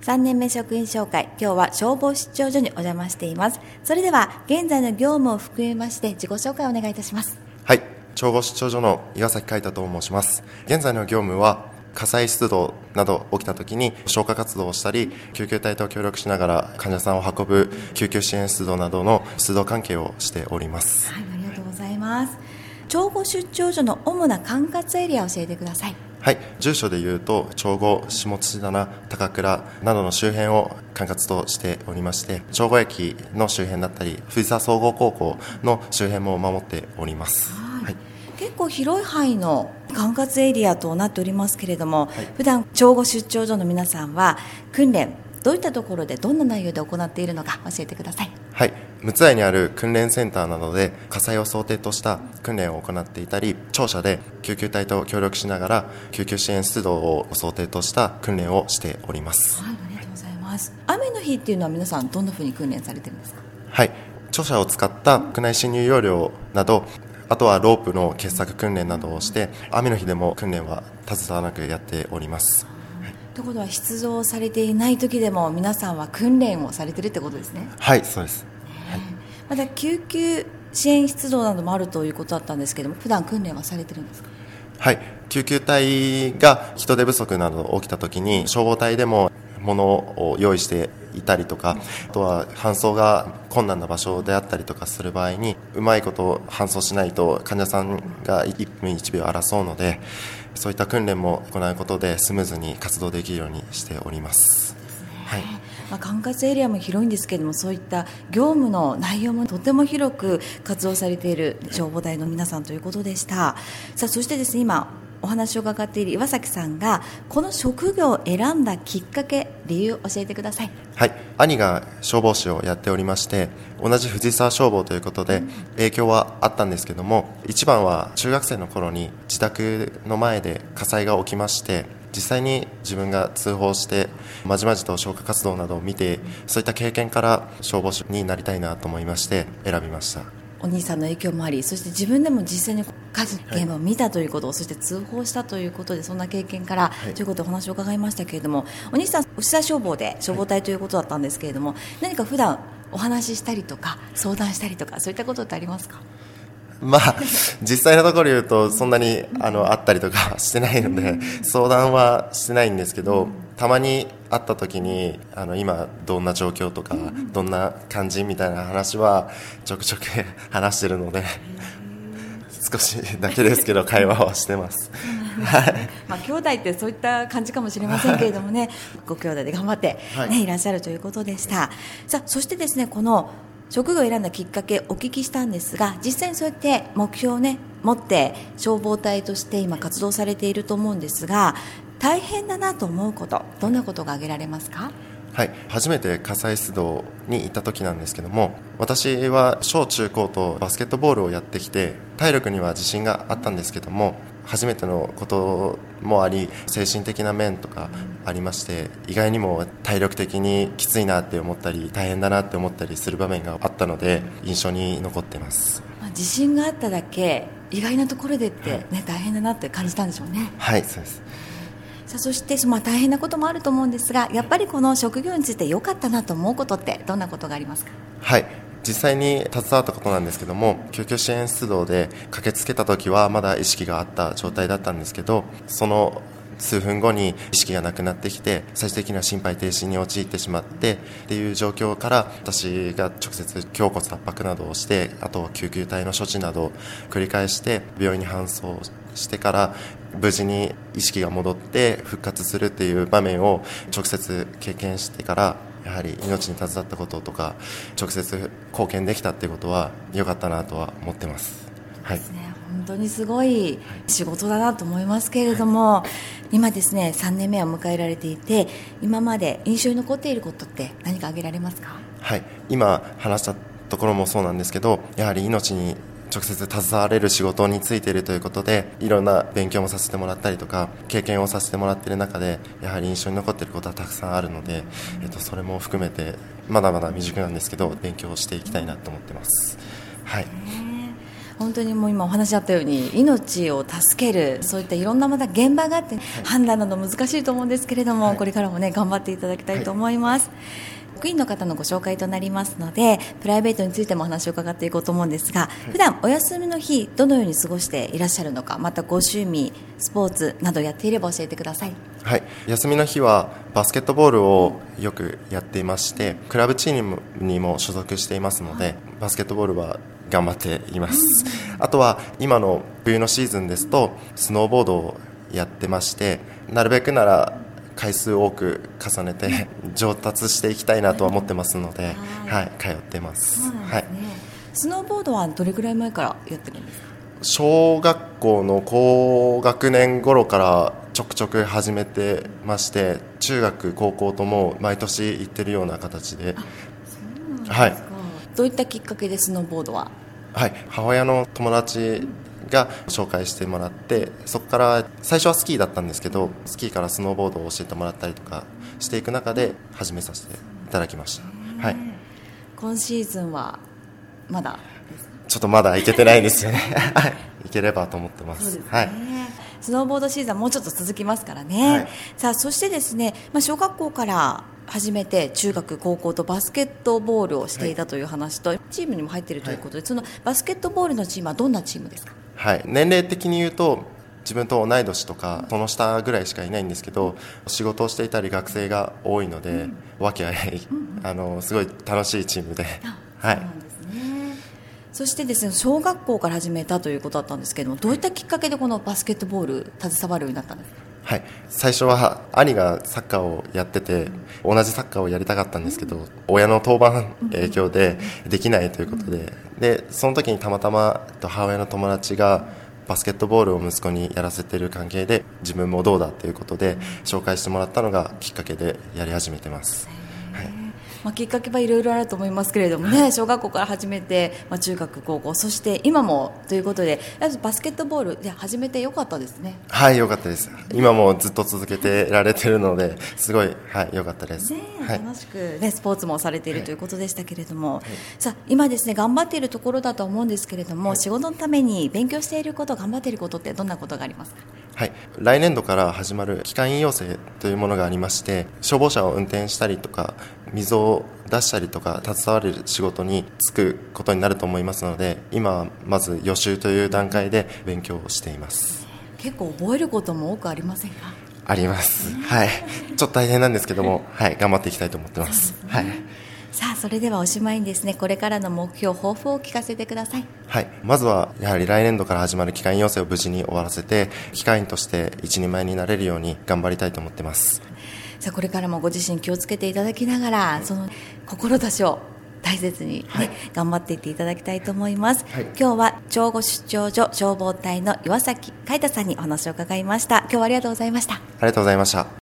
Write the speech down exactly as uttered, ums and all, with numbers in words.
さんねんめ職員紹介、今日は消防出張所にお邪魔しています。それでは現在の業務を含めまして自己紹介をお願いいたします。 はい、消防出張所の岩崎海太と申します。現在の業務は火災出動など起きたときに消火活動をしたり、救急隊と協力しながら患者さんを運ぶ救急支援出動などの出動関係をしております。 はい、ありがとうございます。消防出張所の主な管轄エリアを教えてください。 はい、住所でいうと長後、下土棚、高倉などの周辺を管轄としておりまして、長後駅の周辺だったり藤沢総合高校の周辺も守っております。 はい、 はい、 結構広い範囲の管轄エリアとなっておりますけれども、はい、普段長後出張所の皆さんは訓練どういったところでどんな内容で行っているのか教えてください。 はい、陸奥湾にある訓練センターなどで火災を想定とした訓練を行っていたり、庁舎で救急隊と協力しながら救急支援出動を想定とした訓練をしております。 はい、ありがとうございます。雨の日っていうのは皆さんどんなふうに訓練されているんですか？ はい、庁舎を使った屋内侵入要領など、あとはロープの結索訓練などをして、雨の日でも訓練は携わらなくやっております。 ということは出動されていない時でも皆さんは訓練をされているってことですね。 はい、そうです。はい、 また救急支援出動などもあるということだったんですけども、普段訓練はされてるんですか？ はい、救急隊が人手不足など起きた時に消防隊でも物を用意していたりとか、あとは搬送が困難な場所であったりとかする場合にうまいこと搬送しないと患者さんがいっぷんいちびょう争うので、そういった訓練も行うことでスムーズに活動できるようにしております。はい、 まあ、管轄エリアも広いんですけれども、そういった業務の内容もとても広く活動されている消防隊の皆さんということでした。さあ、そしてですね、今お話を伺っている岩崎さんがこの職業を選んだきっかけ、理由を教えてください。 はい、兄が消防士をやっておりまして、同じ藤沢消防ということで影響はあったんですけども、一番は中学生の頃に自宅の前で火災が起きまして、実際に自分が通報してまじまじと消火活動などを見て、そういった経験から消防士になりたいなと思いまして選びました。 お兄さんの影響もあり、そして自分でも実際に火事の現場を見たということ、はい、そして通報したということで、そんな経験から、はい、ということでお話を伺いましたけれども、お兄さん藤沢消防で消防隊ということだったんですけれども、はい、何か普段お話ししたりとか相談したりとかそういったことってありますか？ まあ、実際のところ言うとそんなにあの会ったりとかしてないので相談はしてないんですけど、たまに会った時にあの今どんな状況とかどんな感じみたいな話はちょくちょく話してるので少しだけですけど会話はしてます。はい、 まあ、兄弟ってそういった感じかもしれませんけれどもねご兄弟で頑張って、ね、はい、いらっしゃるということでした。さあ、そしてですね、この職業を選んだきっかけお聞きしたんですが、実際にそうやって目標を、ね、持って消防隊として今活動されていると思うんですが、大変だなと思うこと、どんなことが挙げられますか？ はい、初めて火災出動に行った時なんですけども、私は小中高とバスケットボールをやってきて体力には自信があったんですけども、初めてのこともあり精神的な面とかありまして、意外にも体力的にきついなって思ったり大変だなって思ったりする場面があったので印象に残っています。 まあ、自信があっただけ意外なところでって、ね、はい、大変だなって感じたんでしょうね。 はい、そうです。 さあ、そして、まあ、大変なこともあると思うんですが、やっぱりこの職業について良かったなと思うことってどんなことがありますか？はい、 実際に携わったことなんですけども、救急支援出動で駆けつけた時はまだ意識があった状態だったんですけど、その数分後に意識がなくなってきて最終的には心肺停止に陥ってしまってっていう状況から、私が直接胸骨圧迫などをして、あとは救急隊の処置などを繰り返して病院に搬送してから無事に意識が戻って復活するっていう場面を直接経験してから、やはり命に携わったこととか直接貢献できたっていうことは良かったなとは思ってます。はい、 本当にすごい仕事だなと思いますけれども、はい、今ですねさんねんめを迎えられていて、今まで印象に残っていることって何か挙げられますか？ はい、今話したところもそうなんですけど、やはり命に直接携われる仕事についているということで、いろんな勉強もさせてもらったりとか経験をさせてもらっている中で、やはり印象に残っていることはたくさんあるので、えっと、それも含めてまだまだ未熟なんですけど勉強していきたいなと思ってます。はい、 本当にもう今お話あったように命を助ける、そういったいろんなまた現場があって、はい、判断など難しいと思うんですけれども、はい、これからもね頑張っていただきたいと思います。はい、職員の方のご紹介となりますので、プライベートについてもお話を伺っていこうと思うんですが、はい、普段お休みの日どのように過ごしていらっしゃるのか、またご趣味スポーツなどやっていれば教えてください。 はい、休みの日はバスケットボールをよくやっていまして、クラブチームにも所属していますので、はい、バスケットボールは頑張っています。あとは今の冬のシーズンですとスノーボードをやってまして、なるべくなら回数多く重ねて上達していきたいなとは思ってますので、はい、通ってます。 そうなんですね。はい、スノーボードはどれくらい前からやってるんですか？ 小学校の高学年頃からちょくちょく始めてまして、中学高校とも毎年行ってるような形で。 あ、そうなんですか。 はい、 どういったきっかけでスノーボードは？ はい、母親の友達が紹介してもらって、そこから最初はスキーだったんですけど、スキーからスノーボードを教えてもらったりとかしていく中で始めさせていただきました。はい、 今シーズンはまだちょっとまだ行けてないですよね。行ければと思ってます。 そうですね。 はい、 スノーボードシーズンはもうちょっと続きますからね。はい、さあそしてですね、まあ、小学校から初めて中学高校とバスケットボールをしていたという話と、はい、チームにも入っているということで、はい、そのバスケットボールのチームはどんなチームですか？はい、 年齢的に言うと自分と同い年とかその下ぐらいしかいないんですけど、仕事をしていたり学生が多いので、うん、和気あいあい、うんうん、あのすごい楽しいチームで、はい、 そうなんですね。そしてですね、小学校から始めたということだったんですけども、どういったきっかけでこのバスケットボール携わるようになったんですか？ はい、最初は兄がサッカーをやってて、同じサッカーをやりたかったんですけど、親の当番影響でできないということで、でその時にたまたま母親の友達がバスケットボールを息子にやらせている関係で、自分もどうだということで紹介してもらったのがきっかけでやり始めてます。はい、 まあ、きっかけはいろいろあると思いますけれどもね、小学校から始めて、まあ、中学高校、そして今もということで、バスケットボールで始めてよかったですね。 はい、よかったです。今もずっと続けてられているのですごい、はい、よかったです。 ね、 はい、 楽しく、ね、スポーツもされているということでしたけれども、はい、さあ今ですね、頑張っているところだと思うんですけれども、はい、仕事のために勉強していること、頑張っていることってどんなことがありますか？ はい、来年度から始まる機関員養成というものがありまして、消防車を運転したりとか水を出したりとか携わる仕事に就くことになると思いますので、今はまず予習という段階で勉強をしています。 結構覚えることも多くありませんか？ あります、はい、ちょっと大変なんですけども、はい、頑張っていきたいと思ってます。はい、 さあそれではおしまいにですね、これからの目標抱負を聞かせてください。 はい、まずはやはり来年度から始まる機関員養成を無事に終わらせて、機関員として一人前になれるように頑張りたいと思ってます。 さあこれからもご自身気をつけていただきながら、その志を大切に、ね、はい、頑張っていっていただきたいと思います。はい、今日は長後出張所消防隊の岩崎海太さんにお話を伺いました。今日はありがとうございました。ありがとうございました。